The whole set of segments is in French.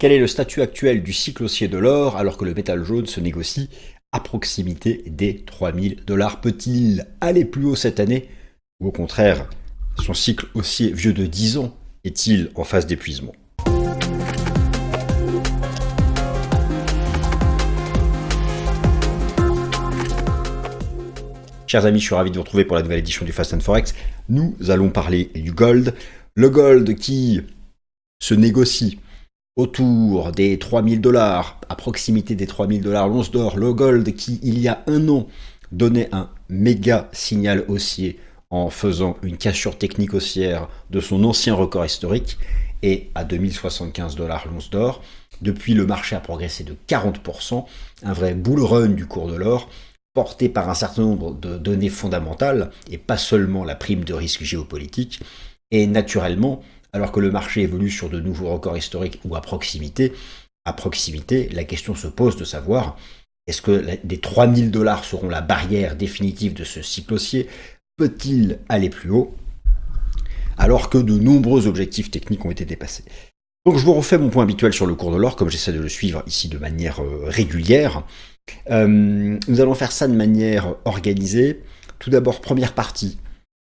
Quel est le statut actuel du cycle haussier de l'or alors que le métal jaune se négocie à proximité des 3000 $? Peut-il aller plus haut cette année? Ou au contraire, son cycle haussier vieux de 10 ans est-il en phase d'épuisement? Chers amis, je suis ravi de vous retrouver pour la nouvelle édition du Fast and Forex. Nous allons parler du gold. Le gold qui se négocie autour des 3000 $, à proximité des 3000 $ l'once d'or. Le gold qui, il y a un an, donnait un méga signal haussier en faisant une cassure technique haussière de son ancien record historique et à 2075 $ l'once d'or. Depuis, le marché a progressé de 40%, un vrai bull run du cours de l'or, porté par un certain nombre de données fondamentales et pas seulement la prime de risque géopolitique. Et naturellement, alors que le marché évolue sur de nouveaux records historiques ou à proximité, la question se pose de savoir est-ce que les 3000 $ seront la barrière définitive de ce cycle haussier? Peut-il aller plus haut alors que de nombreux objectifs techniques ont été dépassés? Donc je vous refais mon point habituel sur le cours de l'or, comme j'essaie de le suivre ici de manière régulière. Nous allons faire ça de manière organisée. Tout d'abord, première partie,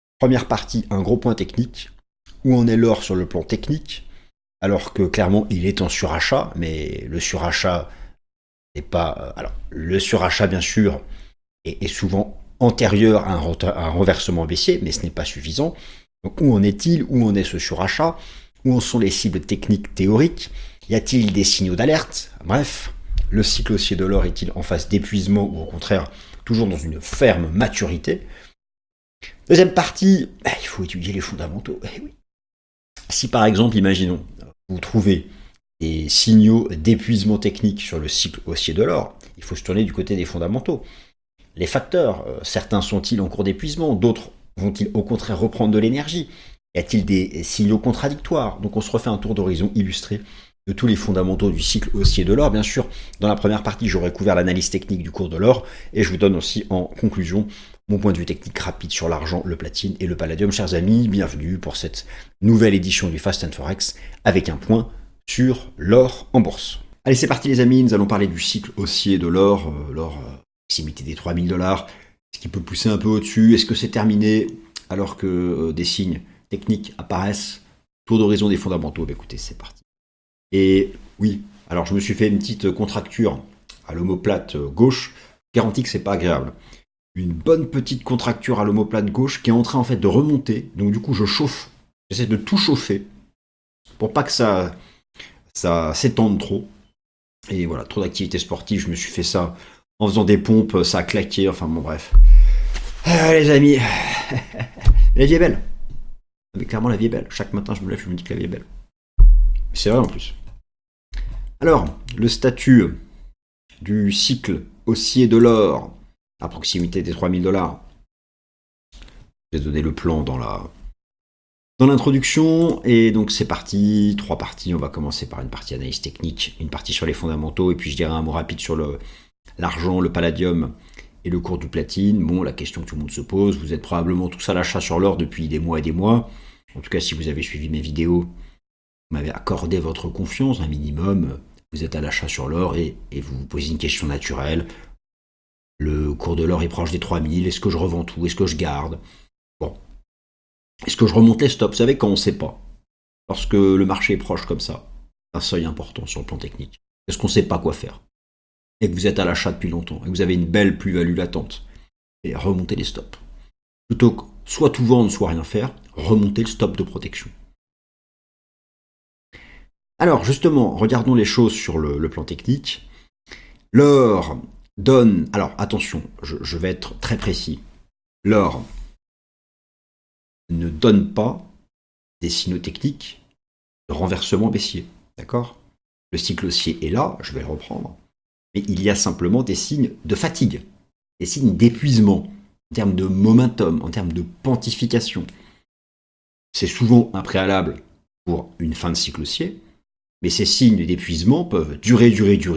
un gros point technique. Où en est l'or sur le plan technique? Alors que clairement, il est en surachat, mais le surachat n'est pas... alors, le surachat, bien sûr, est souvent antérieur à un renversement baissier, mais ce n'est pas suffisant. Donc, où en est-il? Où en est ce surachat? Où en sont les cibles techniques théoriques? Y a-t-il des signaux d'alerte? Bref, le cycle haussier de l'or est-il en phase d'épuisement ou au contraire toujours dans une ferme maturité? Deuxième partie, il faut étudier les fondamentaux. Oui. Si par exemple, imaginons, vous trouvez des signaux d'épuisement technique sur le cycle haussier de l'or, il faut se tourner du côté des fondamentaux. Les facteurs, certains sont-ils en cours d'épuisement, d'autres vont-ils au contraire reprendre de l'énergie? Y a-t-il des signaux contradictoires? Donc on se refait un tour d'horizon illustré de tous les fondamentaux du cycle haussier de l'or. Bien sûr, dans la première partie, j'aurai couvert l'analyse technique du cours de l'or et je vous donne aussi en conclusion mon point de vue technique rapide sur l'argent, le platine et le palladium. Chers amis, bienvenue pour cette nouvelle édition du Fast and Forex avec un point sur l'or en bourse. Allez, c'est parti les amis, nous allons parler du cycle haussier de l'or, l'or proximité des 3000 $. Est-ce qu'il peut pousser un peu au-dessus? Est-ce que c'est terminé alors que des signes techniques apparaissent? Tour d'horizon des fondamentaux, écoutez, c'est parti. Et oui, alors je me suis fait une petite contracture à l'omoplate gauche, garantie que c'est pas agréable. Une bonne petite contracture à l'omoplate gauche qui est en train en fait de remonter, donc du coup je chauffe, j'essaie de tout chauffer pour pas que ça s'étende trop. Et voilà, trop d'activité sportive, je me suis fait ça en faisant des pompes, ça a claqué, enfin bon bref. Les amis, la vie est belle. Mais clairement la vie est belle, chaque matin je me lève, je me dis que la vie est belle. C'est vrai en plus. Alors, le statut du cycle haussier de l'or à proximité des 3000 $. J'ai donné le plan dans l'introduction, et donc c'est parti, 3 parties. On va commencer par une partie analyse technique, une partie sur les fondamentaux, et puis je dirai un mot rapide sur l'argent, le palladium et le cours du platine. Bon, la question que tout le monde se pose, vous êtes probablement tous à l'achat sur l'or depuis des mois et des mois. En tout cas, si vous avez suivi mes vidéos, vous m'avez accordé votre confiance, un minimum, vous êtes à l'achat sur l'or et vous vous posez une question naturelle. Le cours de l'or est proche des 3000, est-ce que je revends tout? Est-ce que je garde? Bon. Est-ce que je remonte les stops? Vous savez quand on ne sait pas. Lorsque le marché est proche comme ça, un seuil important sur le plan technique. Est-ce qu'on ne sait pas quoi faire? Et que vous êtes à l'achat depuis longtemps, et que vous avez une belle plus-value latente. Et remontez les stops. Plutôt que soit tout vendre, soit rien faire, remontez le stop de protection. Alors justement, regardons les choses sur le plan technique. L'or donne... Alors attention, je vais être très précis. L'or ne donne pas des signaux techniques de renversement baissier. D'accord? Le cycle haussier est là, je vais le reprendre. Mais il y a simplement des signes de fatigue, des signes d'épuisement, en termes de momentum, en termes de pontification. C'est souvent un préalable pour une fin de cycle haussier, mais ces signes d'épuisement peuvent durer,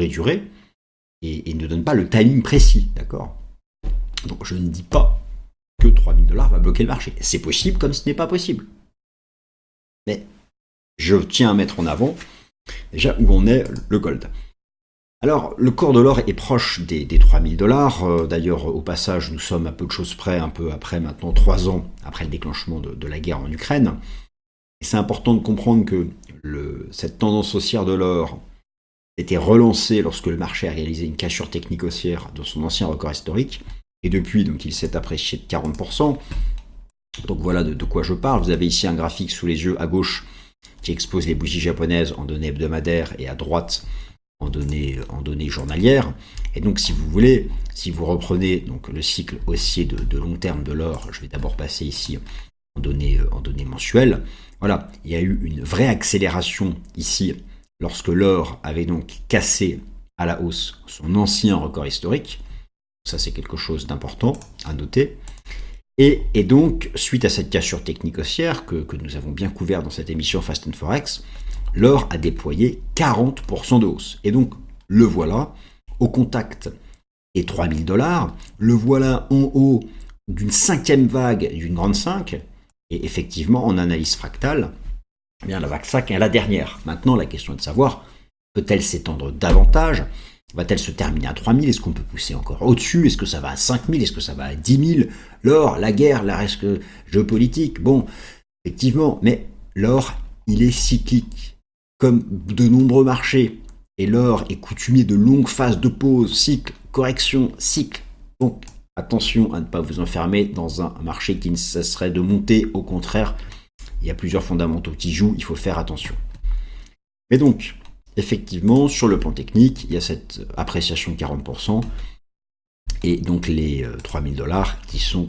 et ne donnent pas le timing précis, d'accord? Donc je ne dis pas que 3000 $ va bloquer le marché. C'est possible comme ce n'est pas possible. Mais je tiens à mettre en avant Déjà, où en est le gold? Alors, le cours de l'or est proche des 3000 $. D'ailleurs, au passage, nous sommes à peu de choses près, un peu après maintenant 3 ans après le déclenchement de la guerre en Ukraine. Et c'est important de comprendre que cette tendance haussière de l'or était relancée lorsque le marché a réalisé une cassure technique haussière de son ancien record historique. Et depuis, donc, il s'est apprécié de 40%. Donc voilà de quoi je parle. Vous avez ici un graphique sous les yeux à gauche qui expose les bougies japonaises en données hebdomadaires et à droite en données journalières. Et donc, si vous voulez, si vous reprenez donc, le cycle haussier de long terme de l'or, je vais d'abord passer ici en données mensuelles. Voilà, il y a eu une vraie accélération ici lorsque l'or avait donc cassé à la hausse son ancien record historique. Ça, c'est quelque chose d'important à noter. Et donc, suite à cette cassure technique haussière que nous avons bien couvert dans cette émission Fast and Forex, l'or a déployé 40% de hausse. Et donc, le voilà au contact des 3000 $, le voilà en haut d'une 5e vague d'une grande 5, et effectivement, en analyse fractale, eh bien, la vague 5 est la dernière. Maintenant, la question est de savoir, peut-elle s'étendre davantage? Va-t-elle se terminer à 3000? Est-ce qu'on peut pousser encore au-dessus? Est-ce que ça va à 5000? Est-ce que ça va à 10 000? L'or, la guerre, la risque géopolitique, bon, effectivement, mais l'or, il est cyclique, comme de nombreux marchés. Et l'or est coutumier de longues phases de pause, cycle, correction, cycle. Donc, attention à ne pas vous enfermer dans un marché qui ne cesserait de monter. Au contraire, il y a plusieurs fondamentaux qui jouent, il faut faire attention. Mais donc, effectivement, sur le plan technique, il y a cette appréciation de 40%, et donc les 3000 $ qui sont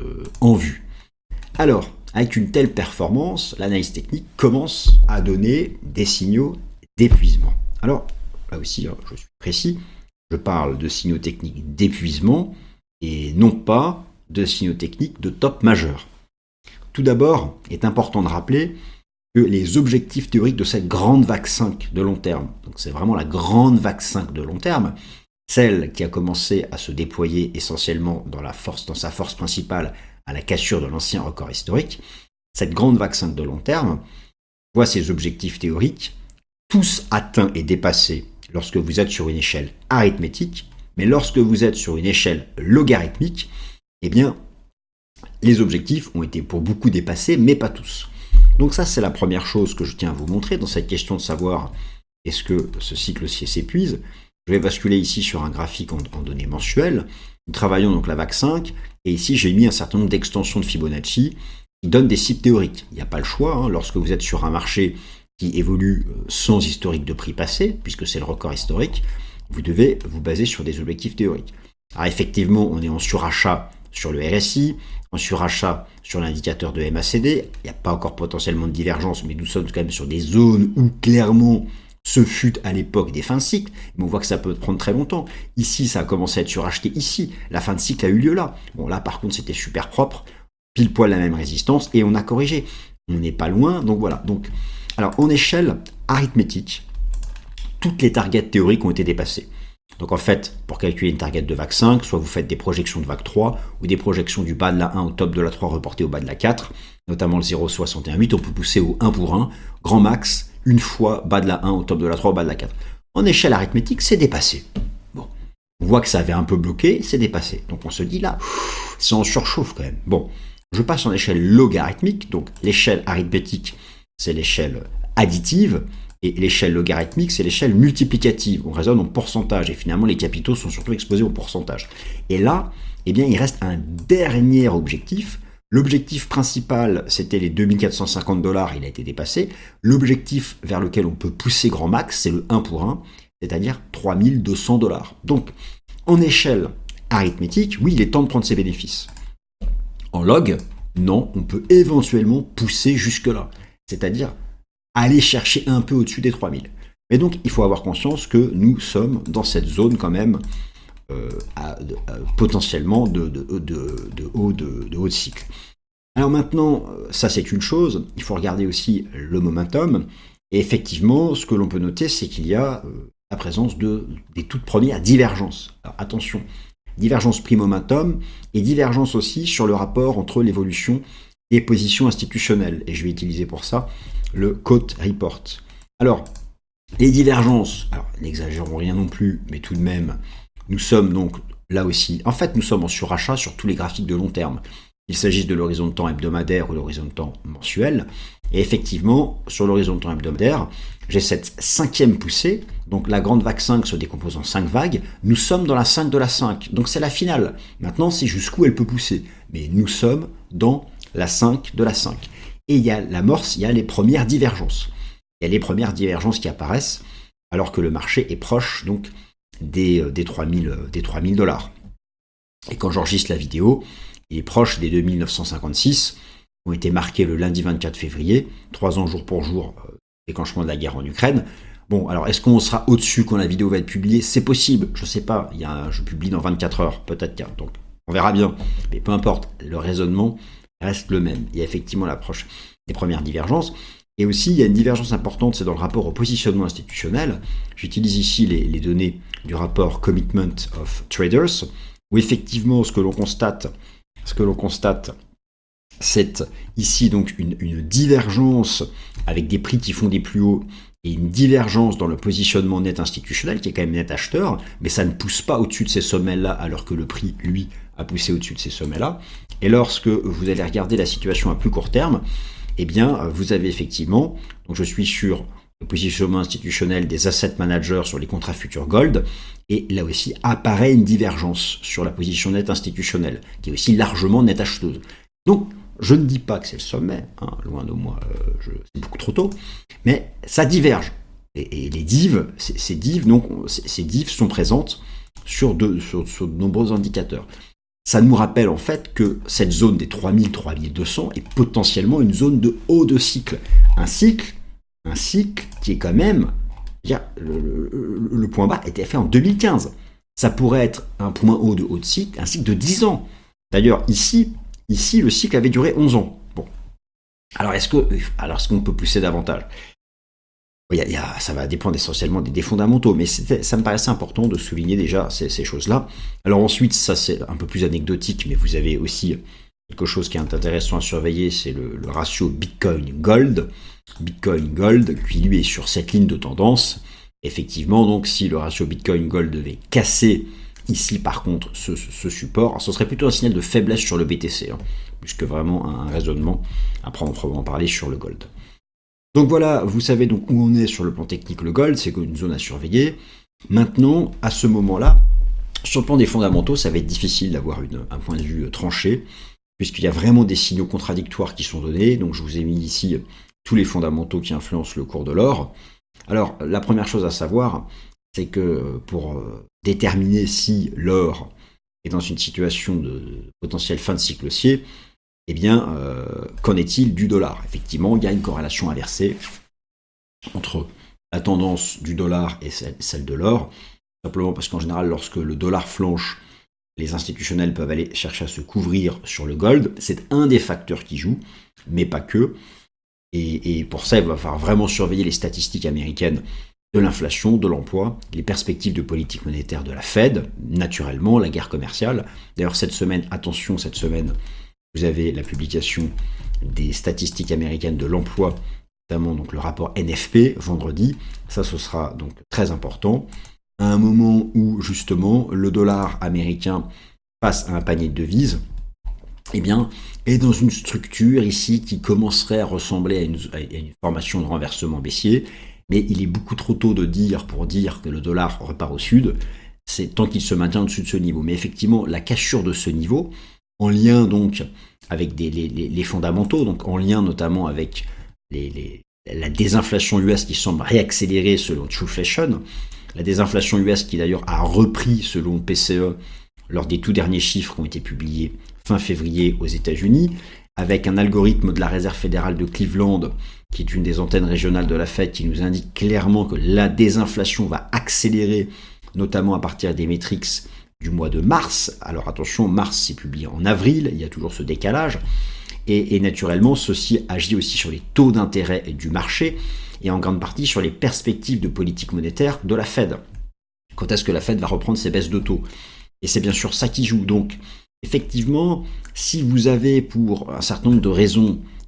en vue. Alors, avec une telle performance, l'analyse technique commence à donner des signaux d'épuisement. Alors, là aussi, je suis précis, je parle de signaux techniques d'épuisement, et non pas de signaux techniques de top majeur. Tout d'abord, il est important de rappeler que les objectifs théoriques de cette grande vague 5 de long terme, donc c'est vraiment la grande vague 5 de long terme, celle qui a commencé à se déployer essentiellement dans sa force principale à la cassure de l'ancien record historique, cette grande vague 5 de long terme voit ses objectifs théoriques tous atteints et dépassés lorsque vous êtes sur une échelle arithmétique, mais lorsque vous êtes sur une échelle logarithmique, eh bien, les objectifs ont été pour beaucoup dépassés, mais pas tous. Donc ça, c'est la première chose que je tiens à vous montrer dans cette question de savoir est-ce que ce cycle haussier s'épuise. Je vais basculer ici sur un graphique en données mensuelles. Nous travaillons donc la vague 5, et ici j'ai mis un certain nombre d'extensions de Fibonacci qui donnent des cibles théoriques. Il n'y a pas le choix, lorsque vous êtes sur un marché qui évolue sans historique de prix passé, puisque c'est le record historique, vous devez vous baser sur des objectifs théoriques. Alors effectivement, on est en surachat sur le RSI, en surachat sur l'indicateur de MACD, il n'y a pas encore potentiellement de divergence, mais nous sommes quand même sur des zones où clairement ce fut à l'époque des fins de cycle, mais on voit que ça peut prendre très longtemps. Ici, ça a commencé à être suracheté ici, la fin de cycle a eu lieu là. Bon là par contre c'était super propre, pile poil la même résistance, et on a corrigé. On n'est pas loin, donc voilà. Donc, alors en échelle arithmétique, toutes les targets théoriques ont été dépassées. Donc en fait, pour calculer une target de vague 5, soit vous faites des projections de vague 3 ou des projections du bas de la 1 au top de la 3 reporté au bas de la 4, notamment le 0,618, on peut pousser au 1 pour 1, grand max, une fois bas de la 1 au top de la 3 au bas de la 4. En échelle arithmétique, c'est dépassé. Bon, on voit que ça avait un peu bloqué, c'est dépassé. Donc on se dit là, c'est en surchauffe quand même. Bon, je passe en échelle logarithmique, donc l'échelle arithmétique, c'est l'échelle additive, et l'échelle logarithmique, c'est l'échelle multiplicative. On raisonne en pourcentage, et finalement, les capitaux sont surtout exposés au pourcentage. Et là, eh bien, il reste un dernier objectif. L'objectif principal, c'était les 2450 $, il a été dépassé. L'objectif vers lequel on peut pousser grand max, c'est le 1 pour 1, c'est-à-dire 3200 $. Donc, en échelle arithmétique, oui, il est temps de prendre ses bénéfices. En log, non, on peut éventuellement pousser jusque-là. C'est-à-dire aller chercher un peu au-dessus des 3000. Mais donc, il faut avoir conscience que nous sommes dans cette zone quand même potentiellement de haut de cycle. Alors maintenant, ça c'est une chose, il faut regarder aussi le momentum, et effectivement, ce que l'on peut noter, c'est qu'il y a la présence des toutes premières divergences. Alors attention, divergence prix-momentum, et divergence aussi sur le rapport entre l'évolution et positions institutionnelles, et je vais utiliser pour ça le Quote Report. Alors, Les divergences, alors n'exagérons rien non plus, mais tout de même, nous sommes donc là aussi, en fait nous sommes en surachat sur tous les graphiques de long terme. Il s'agisse de l'horizon de temps hebdomadaire ou l'horizon de temps mensuel. Et effectivement, sur l'horizon de temps hebdomadaire, j'ai cette cinquième poussée, donc la grande vague 5 se décompose en 5 vagues, nous sommes dans la 5 de la 5, donc c'est la finale. Maintenant, c'est jusqu'où elle peut pousser. Mais nous sommes dans la 5 de la 5. Et il y a l'amorce, il y a les premières divergences. Il y a les premières divergences qui apparaissent alors que le marché est proche donc des 3000 $. Et quand j'enregistre la vidéo, il est proche des 2956 qui ont été marqués le lundi 24 février, 3 ans jour pour jour, déclenchement de la guerre en Ukraine. Bon, alors est-ce qu'on sera au-dessus quand la vidéo va être publiée? C'est possible, je sais pas, je publie dans 24 heures, peut-être qu'il y a, donc on verra bien. Mais peu importe, le raisonnement reste le même. Il y a effectivement l'approche des premières divergences. Et aussi, il y a une divergence importante, c'est dans le rapport au positionnement institutionnel. J'utilise ici les données du rapport Commitment of Traders, où effectivement, ce que l'on constate, c'est ici donc une divergence avec des prix qui font des plus hauts et une divergence dans le positionnement net institutionnel qui est quand même net acheteur, mais ça ne pousse pas au-dessus de ces sommets-là alors que le prix, lui, a poussé au-dessus de ces sommets-là. Et lorsque vous allez regarder la situation à plus court terme, eh bien, vous avez effectivement, donc je suis sur le positionnement institutionnel des asset managers sur les contrats futurs gold, et là aussi apparaît une divergence sur la position nette institutionnelle, qui est aussi largement net acheteuse. Donc, je ne dis pas que c'est le sommet, hein, loin de moi, c'est beaucoup trop tôt, mais ça diverge. Et les divs, ces divs sont présentes sur de nombreux indicateurs. Ça nous rappelle en fait que cette zone des 3000-3200 est potentiellement une zone de haut de cycle. Un cycle qui est quand même, le point bas était fait en 2015. Ça pourrait être un point haut de cycle, un cycle de 10 ans. D'ailleurs, ici, le cycle avait duré 11 ans. Bon. Alors, est-ce qu'on peut pousser davantage? Ça va dépendre essentiellement des fondamentaux, mais ça me paraissait important de souligner déjà ces choses-là. Alors ensuite, ça c'est un peu plus anecdotique, mais vous avez aussi quelque chose qui est intéressant à surveiller, c'est le ratio Bitcoin-Gold. Bitcoin-Gold, qui lui est sur cette ligne de tendance. Effectivement, donc si le ratio Bitcoin-Gold devait casser ici par contre ce support, ce serait plutôt un signal de faiblesse sur le BTC, plus que vraiment un raisonnement. Après, on pourra en parler sur le Gold. Donc voilà, vous savez donc où on est sur le plan technique le gold, c'est une zone à surveiller. Maintenant, à ce moment-là, sur le plan des fondamentaux, ça va être difficile d'avoir un point de vue tranché, puisqu'il y a vraiment des signaux contradictoires qui sont donnés. Donc je vous ai mis ici tous les fondamentaux qui influencent le cours de l'or. Alors la première chose à savoir, c'est que pour déterminer si l'or est dans une situation de potentielle fin de cycle haussier, eh bien, qu'en est-il du dollar? Effectivement, il y a une corrélation inversée entre la tendance du dollar et celle de l'or, simplement parce qu'en général, lorsque le dollar flanche, les institutionnels peuvent aller chercher à se couvrir sur le gold. C'est un des facteurs qui joue, mais pas que. Et pour ça, il va falloir vraiment surveiller les statistiques américaines de l'inflation, de l'emploi, les perspectives de politique monétaire de la Fed, naturellement, la guerre commerciale. D'ailleurs, cette semaine, vous avez la publication des statistiques américaines de l'emploi, notamment donc le rapport NFP vendredi. Ça, ce sera donc très important. À un moment où justement le dollar américain passe à un panier de devises, eh bien, est dans une structure ici qui commencerait à ressembler à une formation de renversement baissier. Mais il est beaucoup trop tôt pour dire que le dollar repart au sud. C'est tant qu'il se maintient au-dessus de ce niveau. Mais effectivement, la cassure de ce niveau, en lien donc avec les fondamentaux, donc en lien notamment avec la désinflation US qui semble réaccélérer selon Trueflation, la désinflation US qui d'ailleurs a repris selon PCE lors des tout derniers chiffres qui ont été publiés fin février aux États-Unis, avec un algorithme de la Réserve fédérale de Cleveland, qui est une des antennes régionales de la Fed, qui nous indique clairement que la désinflation va accélérer, notamment à partir des métriques du mois de mars. Alors attention, mars c'est publié en avril, il y a toujours ce décalage. Et naturellement, ceci agit aussi sur les taux d'intérêt du marché et en grande partie sur les perspectives de politique monétaire de la Fed. Quand est-ce que la Fed va reprendre ses baisses de taux? Et c'est bien sûr ça qui joue. Donc, effectivement, si vous avez pour un certain nombre de raisons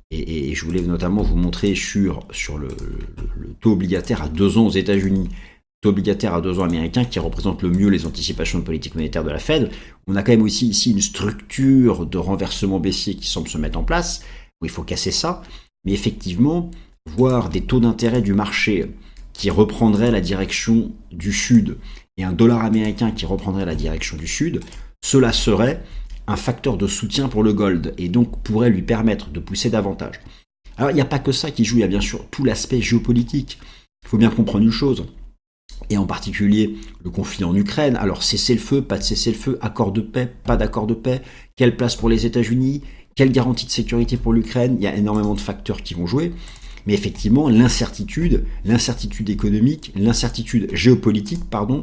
Et je voulais notamment vous montrer sur le taux obligataire à 2 ans aux États-Unis, taux obligataire à 2 ans américain qui représente le mieux les anticipations de politique monétaire de la Fed. On a quand même aussi ici une structure de renversement baissier qui semble se mettre en place, où il faut casser ça. Mais effectivement, voir des taux d'intérêt du marché qui reprendraient la direction du sud et un dollar américain qui reprendrait la direction du sud, cela serait un facteur de soutien pour le gold et donc pourrait lui permettre de pousser davantage. Alors il n'y a pas que ça qui joue, il y a bien sûr tout l'aspect géopolitique. Il faut bien comprendre une chose, et en particulier le conflit en Ukraine. Alors cessez-le-feu, pas de cessez-le-feu, accord de paix, pas d'accord de paix, quelle place pour les États-Unis, quelle garantie de sécurité pour l'Ukraine, il y a énormément de facteurs qui vont jouer. Mais effectivement, l'incertitude économique, l'incertitude géopolitique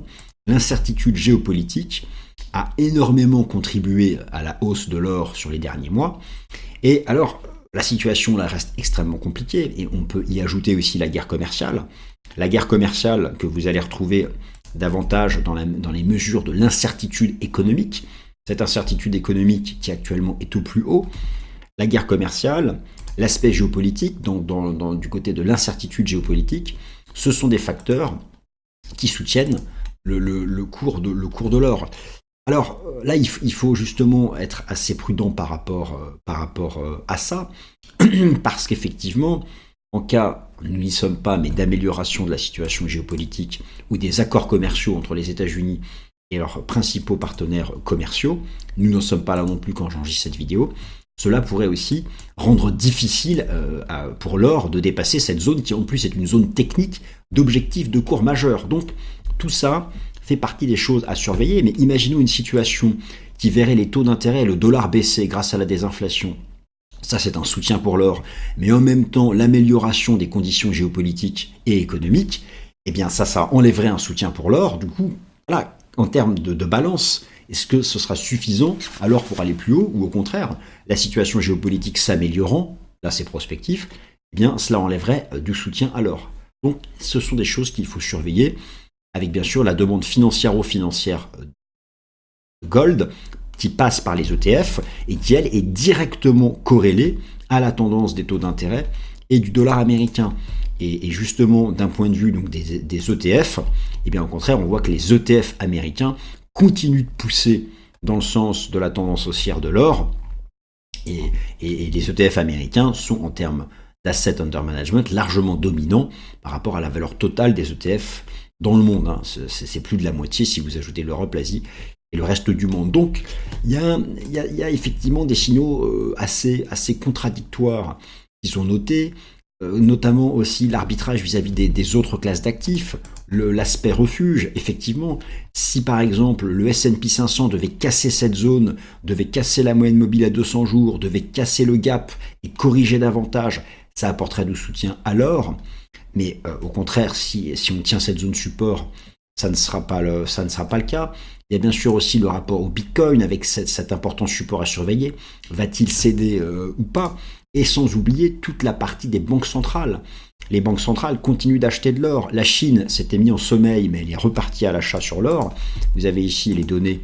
a énormément contribué à la hausse de l'or sur les derniers mois. Et alors, la situation là reste extrêmement compliquée, et on peut y ajouter aussi la guerre commerciale. La guerre commerciale que vous allez retrouver davantage dans les mesures de l'incertitude économique, cette incertitude économique qui actuellement est au plus haut, la guerre commerciale, l'aspect géopolitique, donc du côté de l'incertitude géopolitique, ce sont des facteurs qui soutiennent le cours de l'or. Alors là, il faut justement être assez prudent par rapport à ça, parce qu'effectivement, en cas, nous n'y sommes pas, mais d'amélioration de la situation géopolitique ou des accords commerciaux entre les États-Unis et leurs principaux partenaires commerciaux, nous n'en sommes pas là non plus quand j'enregistre cette vidéo, cela pourrait aussi rendre difficile pour l'or de dépasser cette zone qui en plus est une zone technique d'objectif de cours majeur. Donc tout ça fait partie des choses à surveiller, mais imaginons une situation qui verrait les taux d'intérêt et le dollar baisser grâce à la désinflation. Ça, c'est un soutien pour l'or, mais en même temps, l'amélioration des conditions géopolitiques et économiques, eh bien ça enlèverait un soutien pour l'or. Du coup, voilà, en termes de balance, est-ce que ce sera suffisant alors pour aller plus haut, ou au contraire, la situation géopolitique s'améliorant, là c'est prospectif, eh bien cela enlèverait du soutien à l'or. Donc ce sont des choses qu'il faut surveiller, avec bien sûr la demande financière gold, qui passe par les ETF et qui, elle, est directement corrélée à la tendance des taux d'intérêt et du dollar américain. Et justement, d'un point de vue donc, des ETF, eh bien, au contraire, on voit que les ETF américains continuent de pousser dans le sens de la tendance haussière de l'or. Et les ETF américains sont, en termes d'asset under management, largement dominants par rapport à la valeur totale des ETF dans le monde. C'est plus de la moitié si vous ajoutez l'Europe, l'Asie et le reste du monde. Donc, il y a effectivement des signaux assez contradictoires qui sont notés, notamment aussi l'arbitrage vis-à-vis des autres classes d'actifs, l'aspect refuge. Effectivement, si par exemple le S&P 500 devait casser cette zone, devait casser la moyenne mobile à 200 jours, devait casser le gap et corriger davantage, ça apporterait du soutien à l'or. Mais au contraire, si on tient cette zone support, ça ne sera pas le cas. Il y a bien sûr aussi le rapport au Bitcoin avec cet important support à surveiller. Va-t-il céder ou pas? Et sans oublier toute la partie des banques centrales. Les banques centrales continuent d'acheter de l'or. La Chine s'était mise en sommeil, mais elle est repartie à l'achat sur l'or. Vous avez ici les données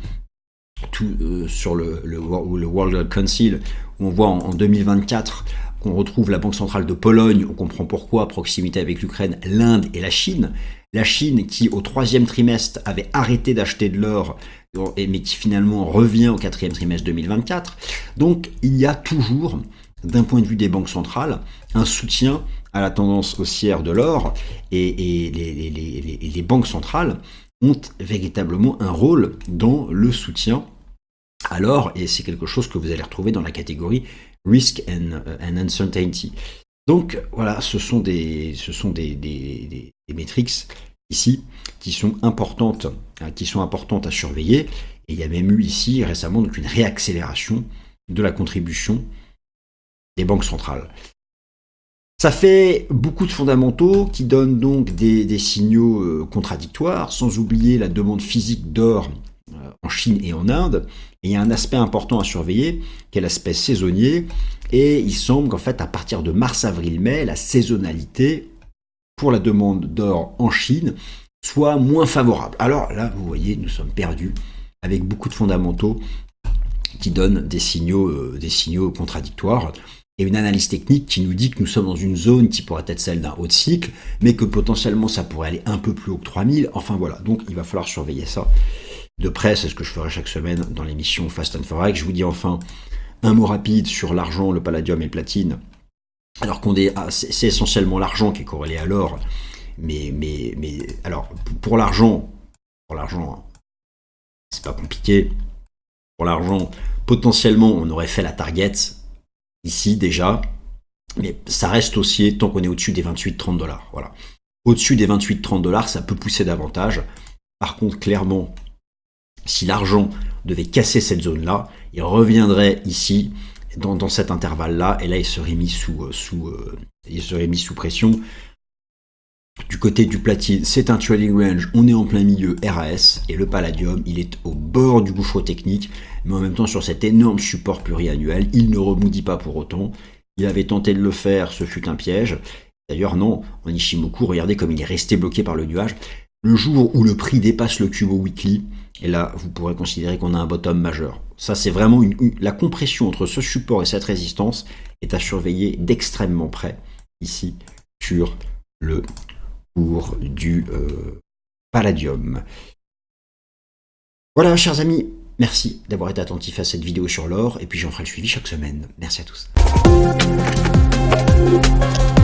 sur le World Gold Council, où on voit en 2024 qu'on retrouve la Banque centrale de Pologne. On comprend pourquoi, à proximité avec l'Ukraine, l'Inde et la Chine. La Chine qui, au 3e trimestre, avait arrêté d'acheter de l'or, mais qui finalement revient au 4e trimestre 2024. Donc, il y a toujours, d'un point de vue des banques centrales, un soutien à la tendance haussière de l'or, et les banques centrales ont véritablement un rôle dans le soutien à l'or, et c'est quelque chose que vous allez retrouver dans la catégorie Risk and Uncertainty. Donc voilà, ce sont des métriques ici qui sont importantes à surveiller. Et il y a même eu ici récemment donc une réaccélération de la contribution des banques centrales. Ça fait beaucoup de fondamentaux qui donnent donc des signaux contradictoires, sans oublier la demande physique d'or en Chine et en Inde. Et il y a un aspect important à surveiller, qui est l'aspect saisonnier. Et il semble qu'en fait, à partir de mars, avril, mai, la saisonnalité pour la demande d'or en Chine soit moins favorable. Alors là, vous voyez, nous sommes perdus avec beaucoup de fondamentaux qui donnent des signaux contradictoires. et une analyse technique qui nous dit que nous sommes dans une zone qui pourrait être celle d'un haut de cycle, mais que potentiellement ça pourrait aller un peu plus haut que 3000. Enfin voilà, donc il va falloir surveiller ça de près. C'est ce que je ferai chaque semaine dans l'émission Fast and Forex. Je vous dis enfin un mot rapide sur l'argent, le palladium et le platine. Alors c'est essentiellement l'argent qui est corrélé à l'or, mais alors pour l'argent, c'est pas compliqué. Pour l'argent, potentiellement on aurait fait la target ici déjà, mais ça reste haussier tant qu'on est au-dessus des 28-30 $. Voilà. Au-dessus des 28-30 $, ça peut pousser davantage. Par contre, clairement, si l'argent devait casser cette zone-là, il reviendrait ici, dans cet intervalle-là, et là, il serait mis sous pression. Du côté du platine, c'est un trading range, on est en plein milieu RAS, et le palladium, il est au bord du gouffre technique, mais en même temps sur cet énorme support pluriannuel, il ne rebondit pas pour autant. Il avait tenté de le faire, ce fut un piège. D'ailleurs non, en Ishimoku, regardez comme il est resté bloqué par le nuage. Le jour où le prix dépasse le Kubo Weekly, et là vous pourrez considérer qu'on a un bottom majeur. Ça c'est vraiment la compression entre ce support et cette résistance est à surveiller d'extrêmement près, ici, sur le cours du palladium. Voilà chers amis, merci d'avoir été attentifs à cette vidéo sur l'or, et puis j'en ferai le suivi chaque semaine. Merci à tous.